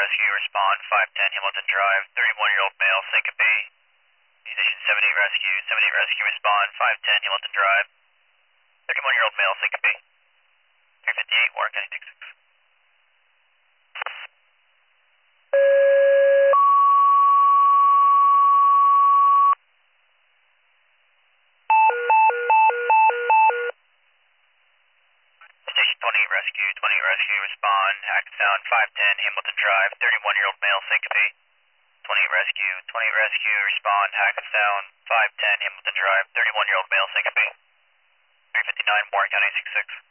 Rescue, respond 510 Hamilton Drive, 31-year-old male, syncope. Ignition 78 Rescue, 78 Rescue, respond 510 Hamilton Drive, 31-year-old male, syncope. 358, Warren County 66. Station 28 Rescue, 28 Rescue, respond, Hackettstown 510 Hamilton Drive, 31-year-old male, syncope. 28 Rescue, 28 Rescue, respond, Hackettstown 510 Hamilton Drive, 31-year-old male, syncope. 359, Warren County 66.